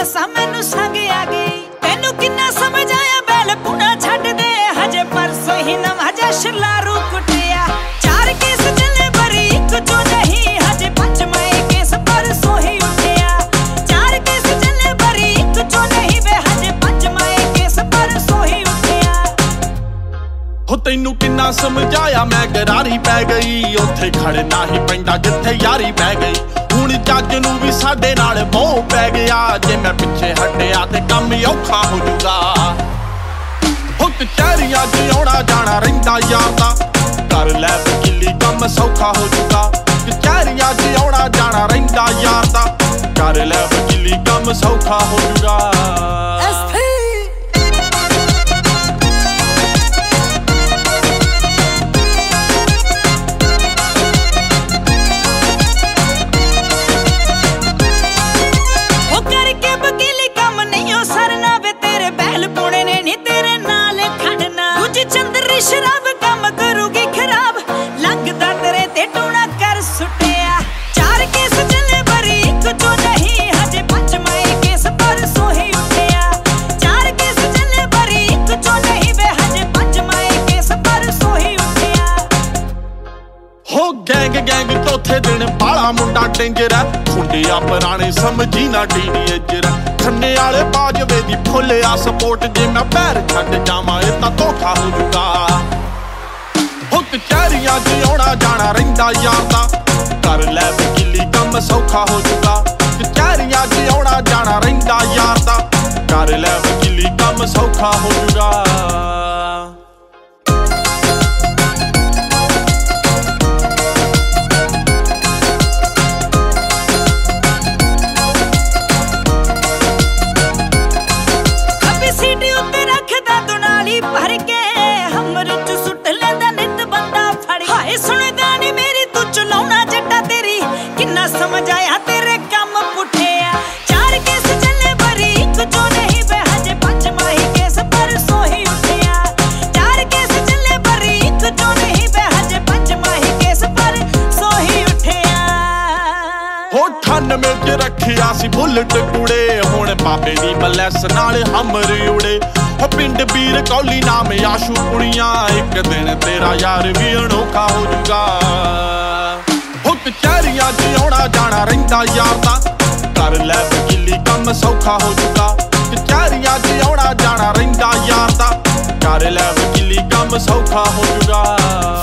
दसा मैनू संग आ गई। तेनू किन्ना समझ आया बैल पुना छड्ड दे, हजे परसों ही नवा जश्न लारू कुटिया। चार केस चले बरी एक चो नहीं, हजे पंचमा केस परसों ही उठिया। चार केस चले बरी एक चो नहीं वे, हजे पंचमा केस परसों ही उठिया। हो तैनू किन्ना समझाया मैं गरारी पै गई, उत्थे खड़ना ही पैंदा जिथे यारी पै गई। हुण जज नू भी साडे नाल मोह पै गया, जे मैं पिछे हटिया ते कम औखा हो जूगा। हो कचहरियां च आउणा जाना रहिंदा यार दा, कर लै वकीली कम सौखा हो जूगा। कचहरियां च आउणा जाना रहिंदा यार दा, कर लै वकीली कम सौखा हो जूगा। शराब कम करूगी खराब, लगदा तेरे ते टूना कर सुटिया। चार केस चले बरी एक चो नहीं, हजे पंचमा केस परसों ही उठिया। चार केस चले बरी एक चो नहीं वे, हजे पंचमा केस परसों ही उठिया। हो गैंग गैंग चौथे दिन बाला मुंडा डेंजर है, खुंडिया पुराने समझी ना टीनेजर। खन्ने वाले बाजवे दी फुल आ सपोर्ट, जे मैं पैर छड्ड जावां इह तां धोखा हो जूगा। हो कचहरियां च आउणा जाना रहिंदा यार दा, कर लै वकीली कम सौखा हो जूगा। कचहरियां च आउणा जाना रहिंदा यार दा, कर लै वकीली कम सौखा हो जूगा। भर के हमर च सुट लेंदा नित बंदा फड़। हाय सुनदा नी मेरी तू चलाउणा जट्टा तेरी, किन्ना समझ आया तेरे कम पुठिया। चार केस चले बरी एक चो नहीं वे, हजे पंचमा केस परसों ही उठिया। चार केस चले बरी एक चो नहीं वे, हजे पंचमा केस परसों ही उठिया। हो 98 च रखिया सी बुलेट कुड़े, हुण बाबे दी बलैस नाल हमर उड़े। हो पिंड बीर कौली नाम आशू कुड़ियां, एक दिन तेरा यार भी अनोखा हो जूगा। हो कचहरियां च आउणा जाना रहिंदा यार दा, कर लै वकीली कम सौखा हो जूगा। कचहरियां च आउणा जाना रहिंदा यार दा, कर लै वकीली कम सौखा हो जूगा।